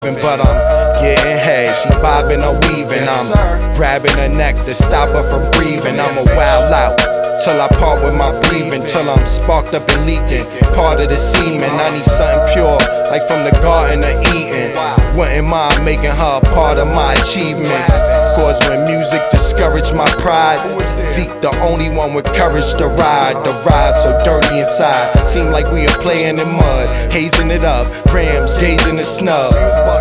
But I'm getting head, she bobbing or weaving. I'm grabbing her neck to stop her from breathing. I'm a wild out till I part with my breathing, till I'm sparked up and leaking. Part of the semen, I need something pure, like from the Garden of Eden. Wouldn't mind making her a part of my achievements. Cause when music discouraged my pride, Zeke the only one with courage to ride. The ride so dirty inside, seem like we are playing in mud, hazing it up, grams, gazing the snub.